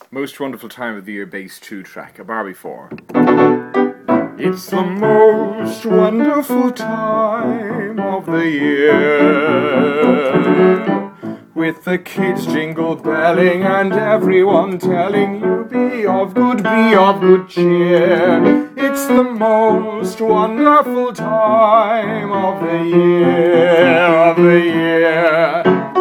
Most Wonderful Time of the Year Bass 2 track, a Barbie 4. It's the most wonderful time of the year, with the kids jingle belling and everyone telling you be of good cheer. It's the most wonderful time of the year.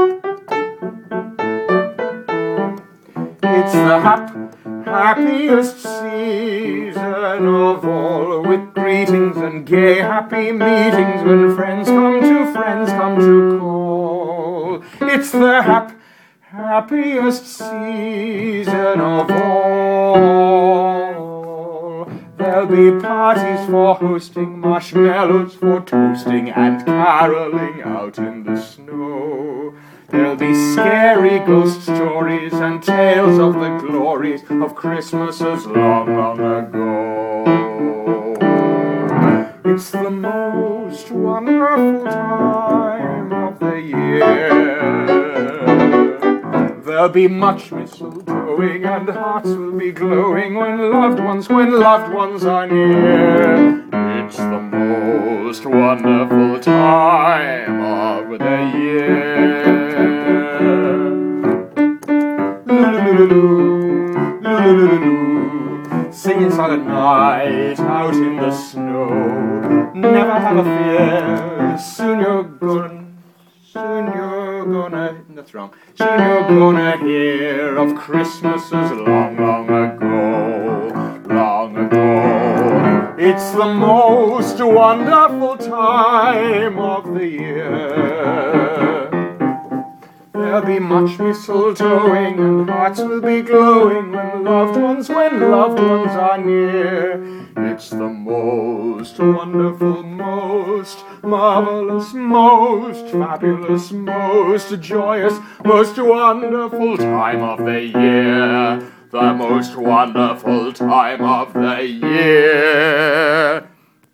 It's the happiest season of all, with greetings and gay happy meetings when friends come to call. It's the happiest season of all. There'll be parties for hosting, marshmallows for toasting, and caroling out in the snow. There'll be scary ghost stories and tales of the glories of Christmases long, long ago. It's the most wonderful time of the year. There'll be much mistletoeing and hearts will be glowing when loved ones are near. It's the most wonderful time of the year. Singing Silent Night out in the snow. Never have a fear. Soon you're gonna hear of Christmases long, long ago. It's the most wonderful time of the year. There'll be much mistletoeing and hearts will be glowing when loved ones are near. It's the most wonderful, most marvelous, most fabulous, most joyous, most wonderful time of the year. The most wonderful time of the year.